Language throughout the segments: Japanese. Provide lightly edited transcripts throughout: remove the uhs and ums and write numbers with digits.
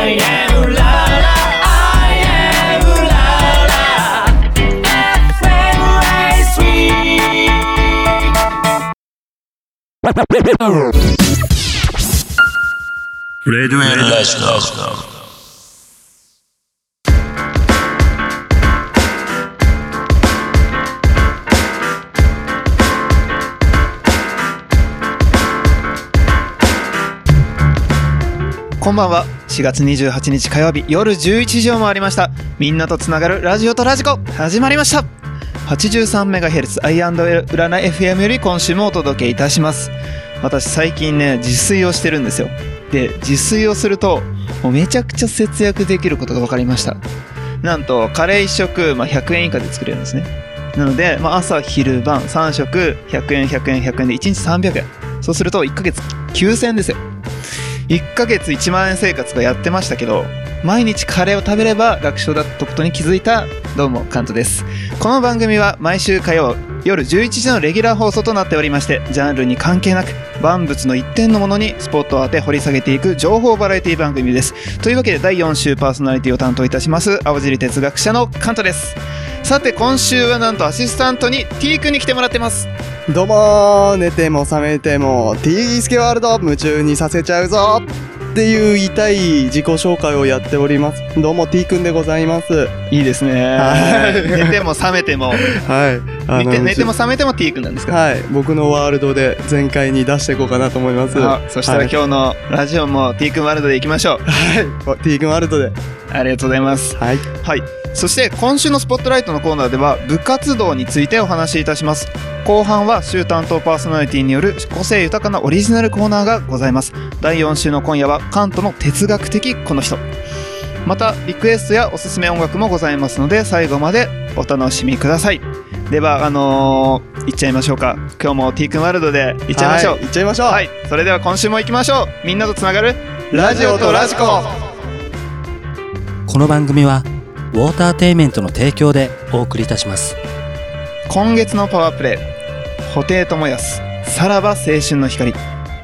I am la la I am la la FM3 レデュエルラジオ。 こんばんは。4月28日火曜日夜11時を回りました。みんなとつながるラジオとラジコ始まりました。 83MHz I&L 占い FM より今週もお届けいたします。私最近ね自炊をしてるんですよ。で自炊をするともうめちゃくちゃ節約できることが分かりました。なんとカレー1食、100円以下で作れるんですね。なので、朝昼晩3食100円100円100円で1日300円。そうすると1ヶ月9000円ですよ。1ヶ月1万円生活がやってましたけど、毎日カレーを食べれば楽勝だったことに気づいた。どうもカントです。この番組は毎週火曜夜11時のレギュラー放送となっておりまして、ジャンルに関係なく万物の一点のものにスポットを当て掘り下げていく情報バラエティ番組です。というわけで第4週パーソナリティを担当いたします青尻哲学者のカントです。さて今週はなんとアシスタントに T 君に来てもらってます。 どうもー、寝ても覚めても T スケワールド夢中にさせちゃうぞっていう言いたい自己紹介をやっております。どうも T 君でございます。 いいですね。寝ても覚めてもはい寝ても覚めても T 君なんですか。 はい、僕のワールドで全開に出していこうかなと思います。 そしたら今日のラジオも T 君ワールドでいきましょう。 はい、T 君ワールドでありがとうございます。 はい、 はい、そして今週のスポットライトのコーナーでは部活動についてお話しいたします。後半は週担当パーソナリティによる個性豊かなオリジナルコーナーがございます。第4週の今夜はカントの哲学的この人。またリクエストやおすすめ音楽もございますので最後までお楽しみください。では行っちゃいましょうか。今日も T 君ワールドで行っちゃいましょう。 行っちゃいましょう。 はい、それでは今週も行きましょう。みんなとつながるラジオとラジコ。 この番組はウォーターテイメントの提供でお送りいたします。 今月のパワープレイ、布袋寅泰、さらば青春の光。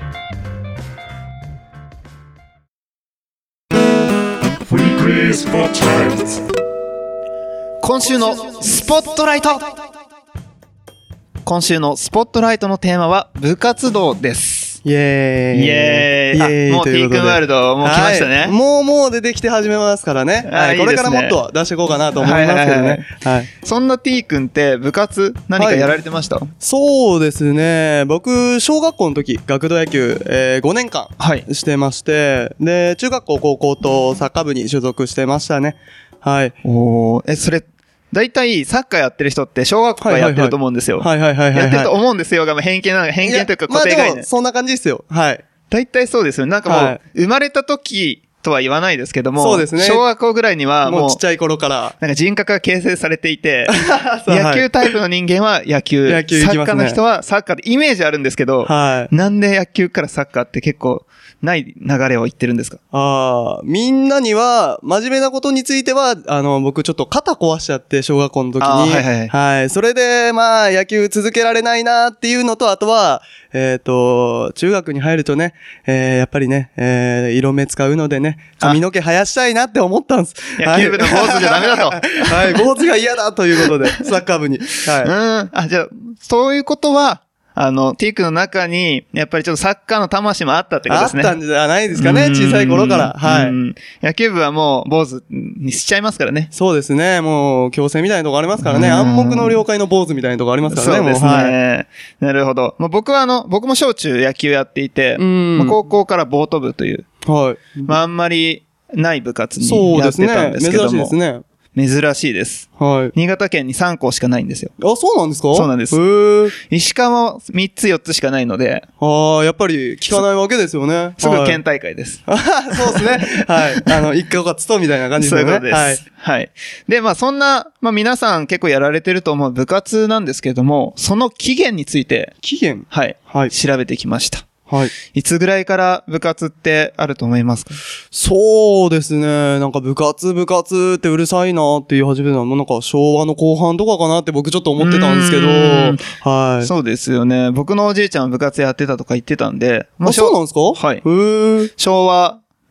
今週のスポットライト。今週のスポットライトのテーマは部活動です。 イエーイイエーイ。もう T 君ワールドもう来ましたね。 はい、もう出てきて始めますからね。はい、これからもっと出していこうかなと思いますけどね。はい。 そんな T 君って部活何かやられてました？ そうですね。僕小学校の時学童野球、5年間してまして、で中学校高校とサッカー部に所属してましたね。はい。 それ大体サッカーやってる人って小学校からやってると思うんですよ。 はい。やってると思うんですよが偏見というか固定概念。 でもそんな感じですよ。はい。 大体そうですよ。なんかもう生まれた時とは言わないですけども、 そうですね。 小学校ぐらいにはもうちっちゃい頃からなんか人格が形成されていて、野球タイプの人間は野球、サッカーの人はサッカーでイメージあるんですけど、なんで野球からサッカーって結構ない流れを言ってるんですか？ みんなには真面目なことについては僕ちょっと肩壊しちゃって小学校の時に、はい、それで野球続けられないなっていうのと、あとは中学に入るとね、やっぱりね、色目使うのでね、髪の毛生やしたいなって思ったんです。 野球部の坊主じゃダメだと。 はい、坊主が嫌だということで、サッカー部に。 はい。じゃあ、そういうことは、T 君の中に、やっぱりちょっとサッカーの魂もあったってことですね。 あったんじゃないですかね、小さい頃から。はい。 野球部はもう坊主にしちゃいますからね。 そうですね。もう、強制みたいなとこありますからね。暗黙の了解の坊主みたいなとこありますからね。 そうですね。はい、なるほど。僕も小中野球やっていて、高校からボート部という、はい。あんまりない部活にやってたんですけども。 そうですね。珍しいですね。 珍しいです。はい。新潟県に3校しかないんですよ。 あ、そうなんですか？ そうなんです。石川も3つ4つしかないので。 やっぱり聞かないわけですよね。 すぐ県大会です。 そうですね。はい。1ヶ月とみたいな感じですね。 そういうことです。はい。で、そんな、皆さん結構やられてると思う部活なんですけれども、その起源について。はい。調べてきました。はい。いつぐらいから部活ってあると思いますか？ そうですね。なんか部活ってうるさいなって言い始めたのもなんか昭和の後半とかかなって僕ちょっと思ってたんですけど。はい。 そうですよね。僕のおじいちゃんは部活やってたとか言ってたんで。 そうなんですか？ はい。昭和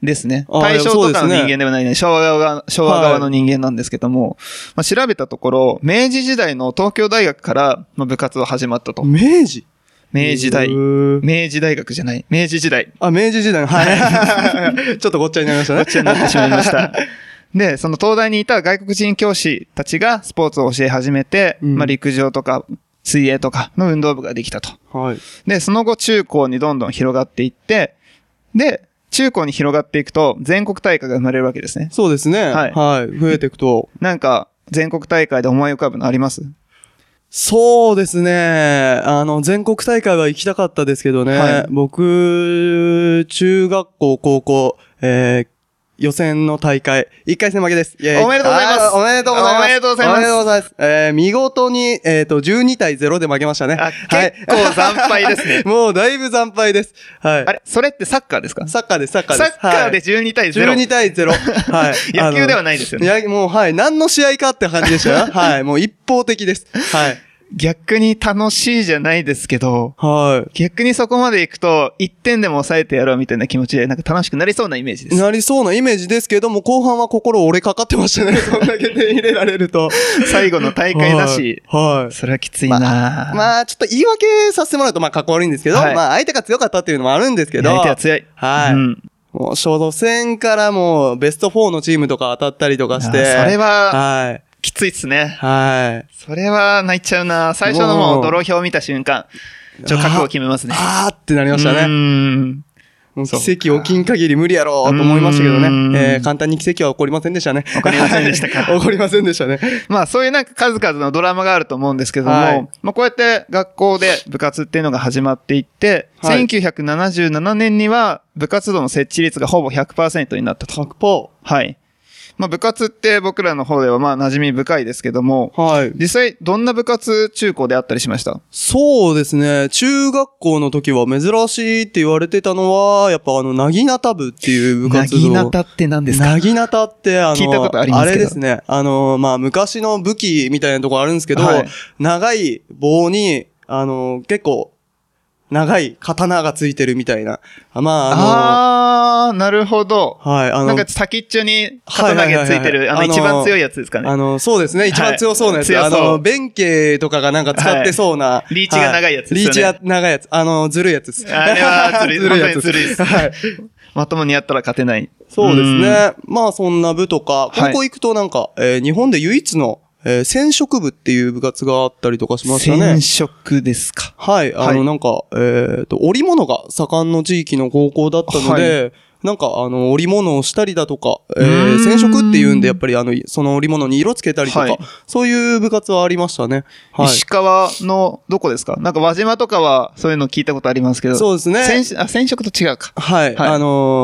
ですね。 あー大正とかの人そうですね間ではないね。昭和側の人間なんですけども、まあ、調べたところ、明治時代の東京大学からまあ部活を始まったと。 明治明治大学じゃない。明治時代。 あ、明治時代の、はい。ちょっとごっちゃになりましたね。 ごっちゃになってしまいました。で、その東大にいた外国人教師たちがスポーツを教え始めて、まあ陸上とか水泳とかの運動部ができたと。 はい。 で、その後中高にどんどん広がっていって、で、中高に広がっていくと全国大会が生まれるわけですね。 そうですね。 はいはい。増えていくと。 なんか、全国大会で思い浮かぶのあります？ そうですね。全国大会は行きたかったですけどね。 はい、 僕、中学校、高校、予選の大会、1回戦負けです。 おめでとうございます。 おめでとうございます。 おめでとうございます。 おめでとうございます。見事に、12対0で負けましたね。 結構惨敗ですね。 もうだいぶ惨敗です。はい。 あれそれってサッカーですか？ サッカーです。 サッカーで12対0。 12対0。はい。 野球ではないですよね。 もう、はい。何の試合かって感じでしたよ。はい。もう一方的です。はい。 逆に楽しいじゃないですけど、 はい。 逆にそこまで行くと、1点でも抑えてやろうみたいな気持ちで、なんか楽しくなりそうなイメージです。 なりそうなイメージですけども、後半は心折れかかってましたね。そんだけ点入れられると。 最後の大会だし、 はい。 それはきついなまあ、ちょっと言い訳させてもらうと、まあ、かっこ悪いんですけど、 はい、 まあ、相手が強かったっていうのもあるんですけど、 相手は強い。 はい。もう、初戦からもう、ベスト4のチームとか当たったりとかして、 それは、 はい。 きついっすね。 はい。 それは泣いちゃうな。最初のもう泥表を見た瞬間、覚悟を決めますね。 あーってなりましたね。奇跡起きん限り無理やろうと思いましたけどね。簡単に奇跡は起こりませんでしたね。 起こりませんでしたか。 起こりませんでしたね。 まあそういうなんか数々のドラマがあると思うんですけども、はい、まあこうやって学校で部活っていうのが始まっていって、はい、1977年には部活動の設置率がほぼ 100% になったと。 100%? はい。まあ部活って僕らの方ではまあ馴染み深いですけども、 はい。 実際どんな部活中高であったりしました？ そうですね。中学校の時は珍しいって言われてたのは、やっぱなぎなた部っていう部活動。 なぎなたって何ですか？ なぎなたって聞いたことありますけど。 あれですね。まあ昔の武器みたいなところあるんですけど、はい、長い棒に、結構、長い刀がついてるみたいな。まあ、 なるほど。 はい。 なんか先っちょに刀がついてる、一番強いやつですかね。 そうですね。一番強そうなやつ。 はい、 弁慶とかがなんか使ってそうな。 はい、リーチが長いやつですね。 リーチが長いやつ。ずるいやつです。 あれはずるい。 ずるいやつ。 ずるいです。はい。まともにやったら勝てない。 そうですね。まあそんな部とか、高校行くとなんか、日本で唯一の染色部っていう部活があったりとかしましたね。 染色ですか。 はい。なんか、織物が盛んの地域の高校だったので、はい、なんか、織物をしたりだとか、染色っていうんで、やっぱりその織物に色つけたりとか、はい、そういう部活はありましたね。 はい。石川の、どこですか？なんか輪島とかは、そういうの聞いたことありますけど。 そうですね。 染色と違うか。 はい。はい、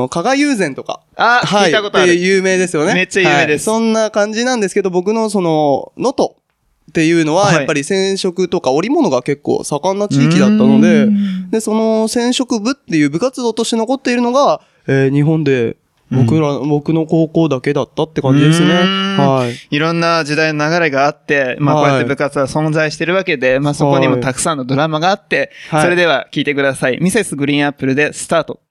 加賀友禅とか。 聞いたことある。 って有名ですよね。 めっちゃ有名です。 はい、そんな感じなんですけど、僕の能登っていうのは、やっぱり染色とか織物が結構盛んな地域だったので、で、その染色部っていう部活動として残っているのが、日本で僕の高校だけだったって感じですね。はい。 いろんな時代の流れがあって、まあこうやって部活は存在してるわけで、まあそこにもたくさんのドラマがあって、それでは聞いてください。ミセスグリーンアップルでスタート。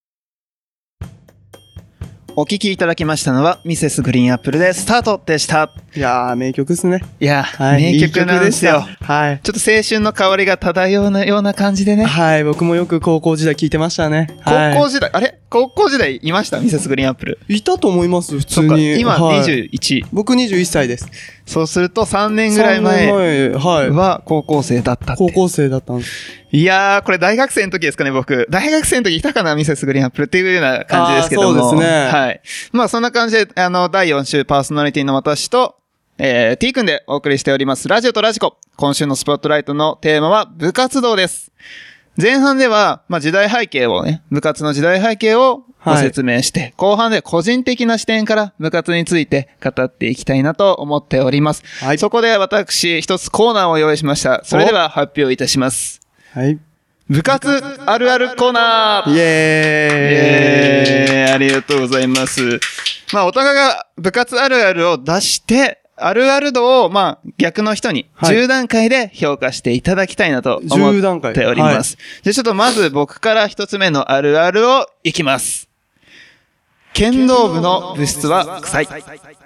お聴きいただきましたのは、ミセスグリーンアップルでスタートでした。 いやー、名曲ですね。 いやー、名曲なんですよ。 はい。 ちょっと青春の香りが漂うような感じでね。 はい、僕もよく高校時代聞いてましたね。 高校時代、あれ高校時代いましたミセスグリーンアップル。 いたと思います、普通に。 今21。 僕21歳です。 そうすると3年ぐらい前は高校生だったって。 高校生だったんです。 いやー、これ大学生の時ですかね、僕。大学生の時いたかな、ミセスグリーンアップルっていうような感じですけども。 そうですね。 はい。まあそんな感じで、第4週パーソナリティの私と、T 君でお送りしております、ラジオとラジコ。今週のスポットライトのテーマは部活動です。前半では、まあ時代背景をね、部活の時代背景をご説明して、はい、後半で個人的な視点から部活について語っていきたいなと思っております。はい。そこで私、一つコーナーを用意しました。それでは発表いたします。 はい。 部活あるあるコーナーイエーイありがとうございます。まあ、お互いが部活あるあるを出して、あるある度を、まあ、逆の人に10段階で評価していただきたいなと思っております。じゃあちょっとまず僕から一つ目のあるあるをいきます。 剣道部の部室は臭い。 こ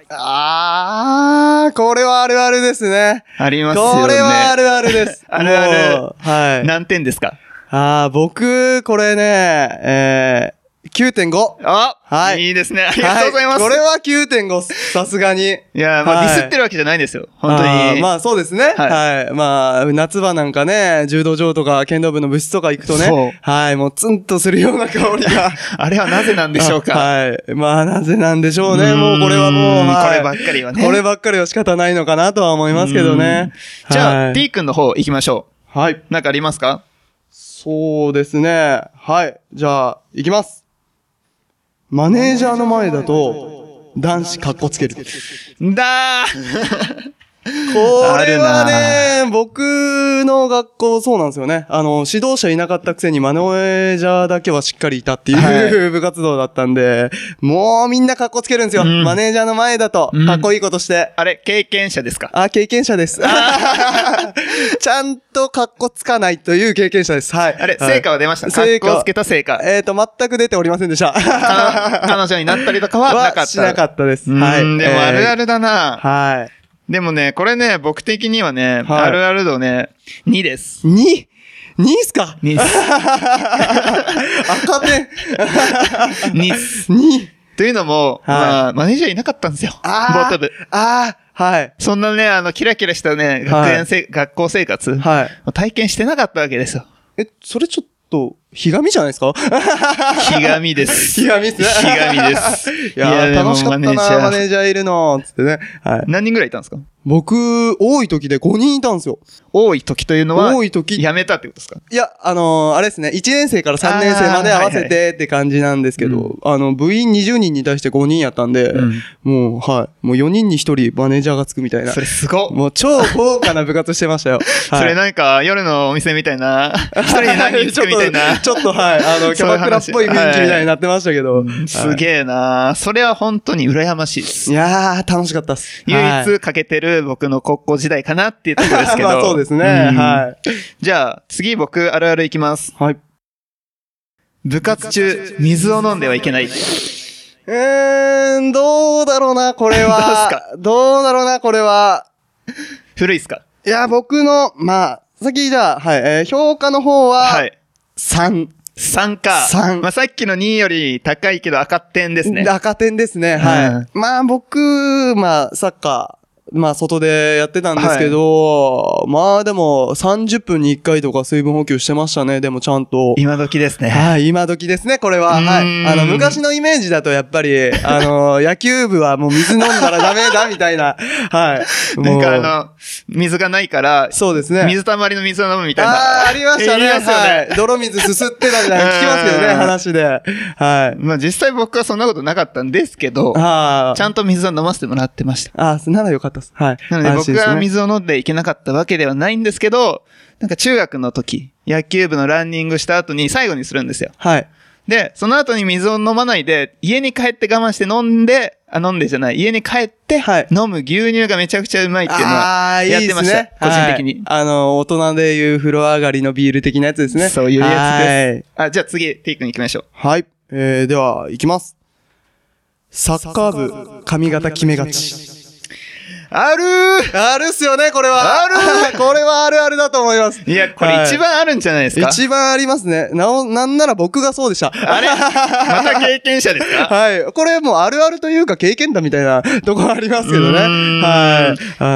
れはあるあるですね。 ありますよね。 これはあるあるです。 あるある。 はい。 何点ですか？ 僕、これね、9.5。 はい。いいですね。ありがとうございます。 これは 9.5、さすがに。 いや、まあ、ディスってるわけじゃないんですよ。本当に。 まあ、そうですね。はい。まあ、夏場なんかね、柔道場とか剣道部の部室とか行くとね。はい。もうツンとするような香りが。 あれはなぜなんでしょうか？ はい。まあ、なぜなんでしょうね。もうこれはもう、 こればっかりはね。 こればっかりは仕方ないのかなとは思いますけどね。 じゃあ、T 君の方行きましょう。はい。 なんかありますか？ そうですね。はい。じゃあ、行きます。マネージャーの前だと、男子カッコつける。 だーこれはね、僕の学校そうなんですよね。指導者いなかったくせにマネージャーだけはしっかりいたっていう、部活動だったんで、もうみんなカッコつけるんですよ。マネージャーの前だと、かっこいいことして。 あれ、経験者ですか？ 経験者です。ちゃんとカッコつかないという経験者です。はい。 あれ、成果は出ました？カッコつけた成果。 全く出ておりませんでした。 彼女になったりとかはなかった。 しなかったです。はい。 でもあるあるだな。 はい。 でもね、これね、僕的にはね、あるある度ね、2です。 2っすか？ 2 です。 赤点。 2っす。 2。 というのも、まあ、マネージャーいなかったんですよ。ボート部。 はい。 そんなね、キラキラしたね、学校生活、はい。体験してなかったわけですよ。 それちょっと、ひがみじゃないですか？ ひがみです。 ひがみっすね。 ひがみです。 いや、楽しかったな、マネージャーいるの、つってね。はい。 何人ぐらいいたんですか？ 僕、多い時で5人いたんですよ。 多い時というのは、 多い時。 辞めたってことですか？ いや、あれですね、1年生から3年生まで合わせてって感じなんですけど、部員20人に対して5人やったんで、もう、はい。もう4人に1人マネージャーがつくみたいな。 それすごっ。 もう超豪華な部活してましたよ。 それなんか、夜のお店みたいな、1人に何人つくみたいな。 ちょっと、はい。キャバクラっぽい雰囲気みたいになってましたけど。 すげえな。それは本当に羨ましいです。 いやー、楽しかったっす。 唯一欠けてる僕の高校時代かなっていうところですけど。 まあそうですね。はい。 じゃあ、次僕あるあるいきます。 はい。 部活中、水を飲んではいけない。 どうだろうな、これは。どうだろうな、これは。 古いっすか？ いや、僕の、まあ、先じゃあ、はい、評価の方は、はい。3か。3。まあ、さっきの2より高いけど赤点ですね。 赤点ですね。はい。まあ、僕、まあ、サッカー、まあ、外でやってたんですけど、まあ、でも、30分に1回とか水分補給してましたね。でも、ちゃんと。 今時ですね。 はい、今時ですね、これは。はい。昔のイメージだと、やっぱり、野球部はもう水飲んだらダメだ、みたいな。はい。 なんか水がないから、 そうですね。 水たまりの水を飲むみたいな。 ありましたね。はい。泥水すすってたみたいな聞きますけどね、話で。はい。 まあ、実際僕はそんなことなかったんですけど、ちゃんと水を飲ませてもらってました。 ならよかった。はい。 なので僕は水を飲んでいけなかったわけではないんですけど、なんか中学の時、野球部のランニングした後に最後にするんですよ。 はい。 で、その後に水を飲まないで、家に帰って我慢して飲んでじゃない、家に帰って飲む牛乳がめちゃくちゃうまいっていうのはやってました。個人的に。 大人でいう風呂上がりのビール的なやつですね。 そういうやつです。じゃあ次、テイ君行きましょう。 はい。では、行きます。サッカー部、髪型決めがち。あるっすよね、これは。これはあるあるだと思います。 いや、これ一番あるんじゃないですか？ 一番ありますね。なんなら僕がそうでした。 あれまた経験者ですか？ はい。これもうあるあるというか経験だみたいなとこありますけどね。はい。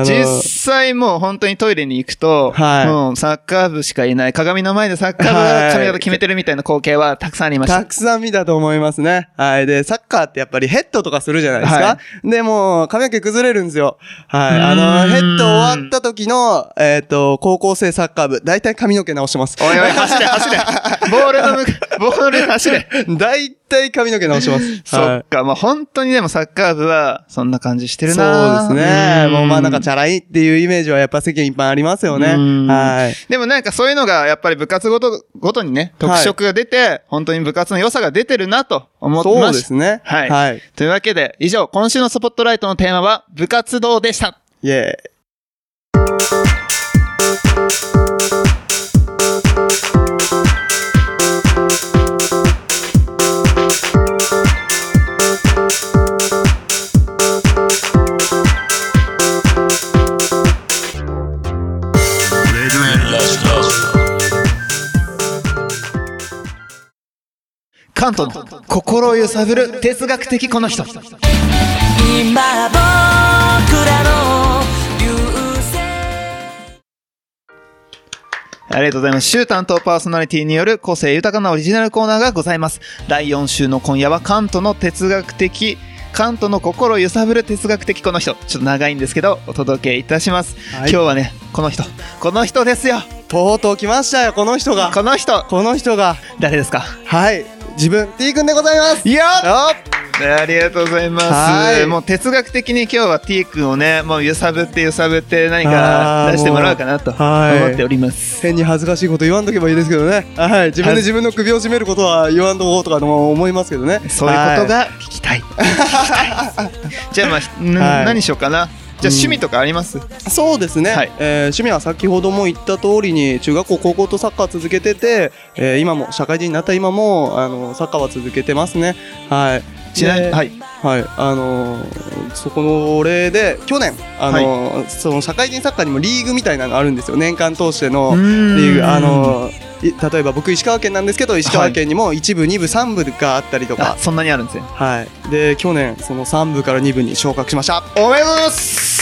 実際もう本当にトイレに行くと、もうサッカー部しかいない、鏡の前でサッカー部が髪型決めてるみたいな光景はたくさんありました。 たくさん見たと思いますね。はい。で、サッカーってやっぱりヘッドとかするじゃないですか。で、もう髪の毛崩れるんですよ。はい。ヘッド終わった時の、高校生サッカー部、だいたい髪の毛直してます。 おいおい、走れ。ボール走れ。 だいたい髪の毛直してます。 そっか、まあ本当にでもサッカー部はそんな感じしてるな。 そうですね。もうまあなんかチャラいっていうイメージはやっぱ世間一般ありますよね。はい。 でもなんかそういうのがやっぱり部活ごとにね、特色が出て、本当に部活の良さが出てるなと思ってました。 そうですね。 はい。というわけで、以上、今週のスポットライトのテーマは部活動でした。 イェーイ。 を揺さぶる哲学的この人。 今僕らの流星。 ありがとうございます。週担当パーソナリティによる個性豊かなオリジナルコーナーがございます。第4週の今夜はカントの心を揺さぶる哲学的この人、ちょっと長いんですけどお届けいたします、はい、今日はねこの人ですよ。 とうとう来ましたよ、この人が誰ですか？ はい、自分 T 君でございます。 いやありがとうございます。もう哲学的に今日は T 君をねもう揺さぶって何か出してもらおうかなと思っております。 変に恥ずかしいこと言わんとけばいいですけどね、はい、自分で自分の首を絞めることは言わんとこうとか思いますけどね。 そういうことが聞きたいじゃあ何しようかな。じゃあ趣味とかあります？ そうですね、はい、趣味は先ほども言った通りに中学校高校とサッカー続けてて、今も社会人になった今もサッカーは続けてますね。はい。 ちなみにはい、 そこのお礼で去年その社会人サッカーにもリーグみたいなのあるんですよ。年間通してのリーグ。例えば僕石川県なんですけど、石川県にも1部2部3部があったりとか、 そんなにあるんですね。 はい。で去年その3部から2部に昇格しました。 おめでとうございます。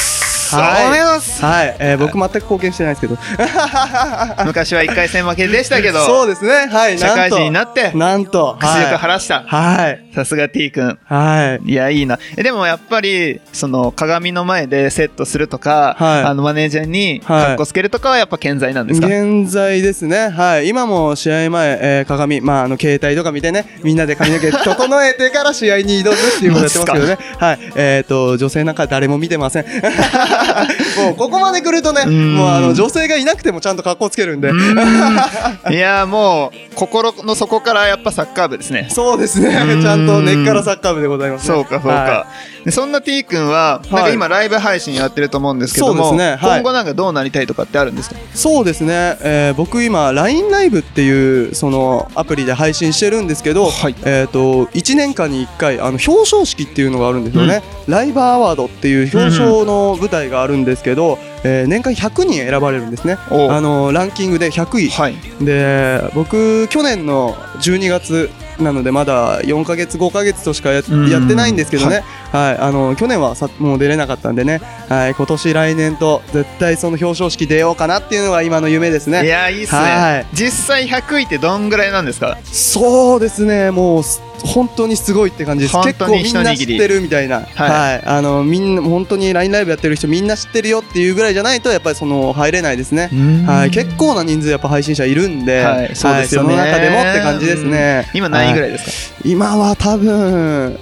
はい、おめでとうございます。はい、僕全く貢献してないですけど昔は1回戦負けでしたけどそうですね、はい、 社会人になってなんと屈辱晴らした。 はい、 さすが T 君。 はい、 いやいいな。でもやっぱりその鏡の前でセットするとか、はい、マネージャーにカッコつけるとかはやっぱ健在なんですか？ 健在ですね。はい、今も試合前、鏡携帯とか見てね、みんなで髪の毛整えてから試合に挑むっていうことやってますけどねはい、女性なんか誰も見てませんもうここまで来るとね、もう女性がいなくてもちゃんと格好つけるんでいやもう心の底からやっぱサッカー部ですね。 そうですね、ちゃんと根っからサッカー部でございますね。 そうか、はい、でそんな T 君はなんか今ライブ配信やってると思うんですけども、 そうですね、はい、 今後なんかどうなりたいとかってあるんですか？ そうですね、僕今 LINE ライブっていうそのアプリで配信してるんですけど、はい、1年間に1回表彰式っていうのがあるんですよね、ライバーアワードっていう表彰の舞台があるんですけど、年間100人選ばれるんですね。ランキングで100位、はい、で僕去年の12月なのでまだ4ヶ月5ヶ月としかやってないんですけどね、はい、去年はもう出れなかったんでね、はい、今年来年と絶対その表彰式出ようかなっていうのが今の夢ですね。 いやいいっすね、はい、実際100位ってどんぐらいなんですか？ そうですね、もう本当にすごいって感じです。結構みんな知ってるみたいな、はいはい、みんな本当に LINE ライブやってる人みんな知ってるよっていうぐらいじゃないとやっぱりその入れないですね。はい、結構な人数やっぱ配信者いるんで、はい、そうですよね、その中でもって感じですね。 今何位ぐらいですか？ 今は多分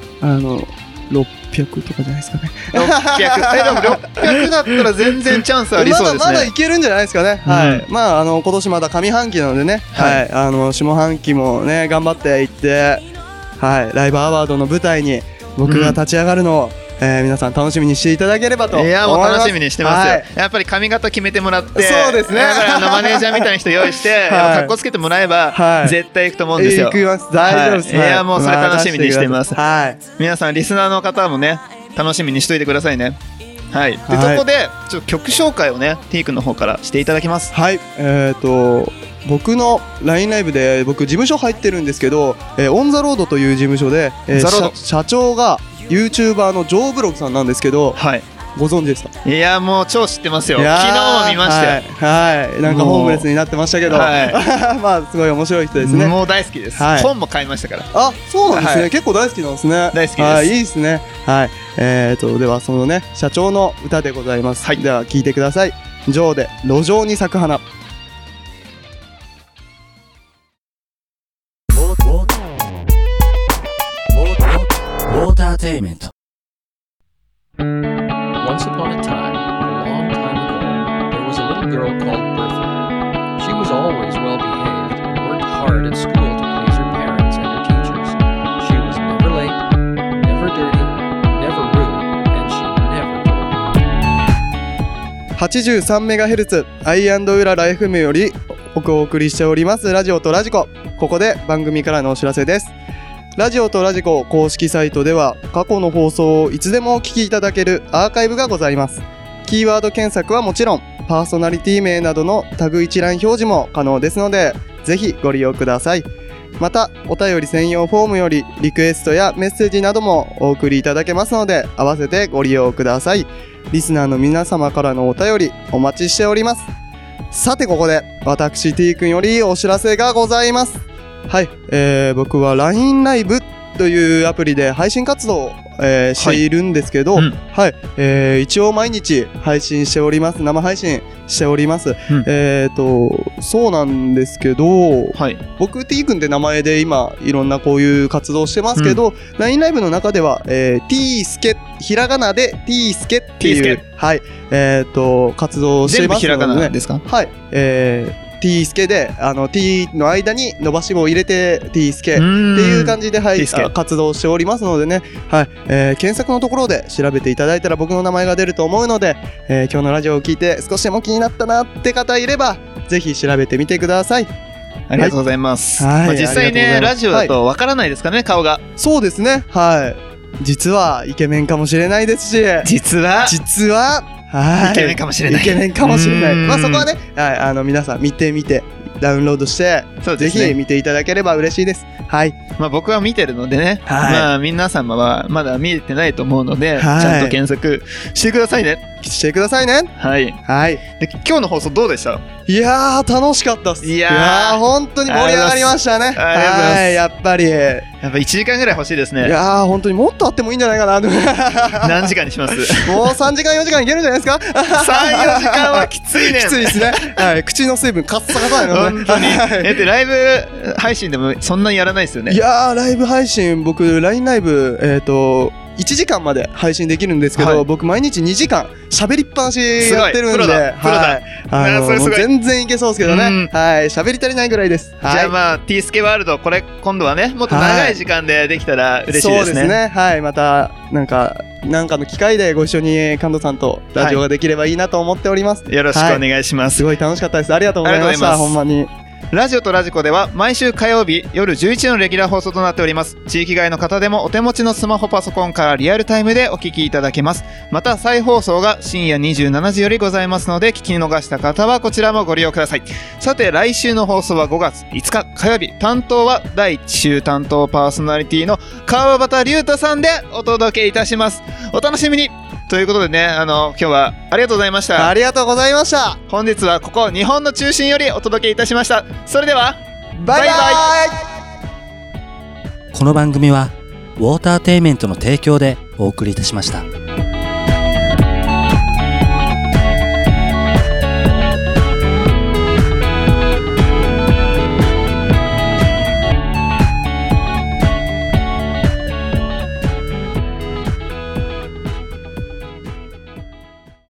600とかじゃないですかね。 600でも600だったら全然チャンスありそうですね。 まだいけるんじゃないですかね。はい、今年まだ上半期なのでね、はい、下半期もね頑張っていって、はい、ライブアワードの舞台に僕が立ち上がるのを、皆さん楽しみにしていただければと思います。 いやもう楽しみにしてますよ、はい、やっぱり髪型決めてもらって、 そうですね、 マネージャーみたいな人用意して、かっこつけてもらえば、はい、絶対行くと思うんですよ。 行きます、大丈夫です、 はい、いやもうそれ楽しみにしてます、 はい、 皆さんリスナーの方もね楽しみにしといてくださいね。はい、で、そこでちょっと曲紹介をね T 君の方からしていただきます。 はい、僕の LINE ライブで僕事務所入ってるんですけど、オンザロードという事務所で、社長が YouTuber のジョーブログさんなんですけど、はい、ご存知ですか？ いやもう超知ってますよ。昨日も見ましたよ。 はい、なんかホームレスになってましたけど、はい、まあすごい面白い人ですね。 もう大好きです、はい、本も買いましたから。 あ、そうなんですね、はい、結構大好きなんですね。 大好きです。 いいですね。はい、ではそのね社長の歌でございます、はい、では聴いてください。ジョーで路上に咲く花。 ウォーターテイメント。 Once upon a time, a long time ago, there was a little girl called Bertha. She was always well behaved and worked hard at school to please her parents and her teachers. She was never late, never dirty, never rude, and she never told. 83MHz アイ&ウララ FM よりお送りしておりますラジオとラジコ。ここで番組からのお知らせです。ラジオとラジコ公式サイトでは過去の放送をいつでもお聞きいただけるアーカイブがございます。キーワード検索はもちろんパーソナリティ名などのタグ一覧表示も可能ですのでぜひご利用ください。 またお便り専用フォームよりリクエストやメッセージなどもお送りいただけますので、合わせてご利用ください。リスナーの皆様からのお便りお待ちしております。さてここで私 T 君よりお知らせがございます。はい、僕は LINE ライブというアプリで配信活動を、しているんですけど、はい、一応毎日配信しております。生配信しております。そうなんですけど、僕 T 君って名前で今いろんなこういう活動してますけど、LINE ライブの中では、T スケ、ひらがなで T スケっていう、はい、活動をしてますので、全部ひらがなですか？はい、T スケでT の間に伸ばし棒を入れて T スケっていう感じで、はい、活動しておりますのでね、はい、検索のところで調べていただいたら僕の名前が出ると思うので、今日のラジオを聞いて少しでも気になったなって方いればぜひ調べてみてください。 ありがとうございます。実際ね、ラジオだとわからないですかね、顔が。 そうですね、はい、実はイケメンかもしれないですし、実ははい、イケメンかもしれない。イケメンかもしれない。まあそこはね、はい、皆さん見てみてダウンロードして、ぜひ見ていただければ嬉しいです。はい。まあ僕は見てるのでね、まあ皆様はまだ見えてないと思うので、ちゃんと検索してくださいね。 してくださいね。 はい。はい。で、今日の放送どうでした？ いやー、楽しかったっす。いやー、本当に盛り上がりましたね。はい、やっぱり。やっぱ1時間ぐらい欲しいですね。 いやー、本当にもっとあってもいいんじゃないかな。 何時間にします？ もう3時間4時間いけるんじゃないですか？ 3、4時間はきついね。 きついですね。はい、口の水分カッサカサなので。 本当に。で、ライブ配信でもそんなにやらないですよね。 いやー、ライブ配信、僕 LINE ライブ1時間まで配信できるんですけど、僕毎日2時間喋りっぱなしやってるんで、もう全然いけそうですけどね、はい、喋り足りないぐらいです。 じゃあまあ T スケワールド、これ今度はね、もっと長い時間でできたら嬉しいですね。 そうですね、はい、またなんかの機会でご一緒に神門さんとラジオができればいいなと思っております。 よろしくお願いします。 すごい楽しかったです。ありがとうございました。ほんまに。 ラジオとラジコでは毎週火曜日夜11時のレギュラー放送となっております。地域外の方でもお手持ちのスマホパソコンからリアルタイムでお聞きいただけます。また再放送が深夜27時よりございますので、聞き逃した方はこちらもご利用ください。さて来週の放送は5月5日火曜日、担当は第1週担当パーソナリティの川端龍太さんでお届けいたします。お楽しみに。ということでね、今日はありがとうございました。 ありがとうございました。 本日はここ日本の中心よりお届けいたしました。それではバイバイ。 この番組はウォーターテイメントの提供でお送りいたしました。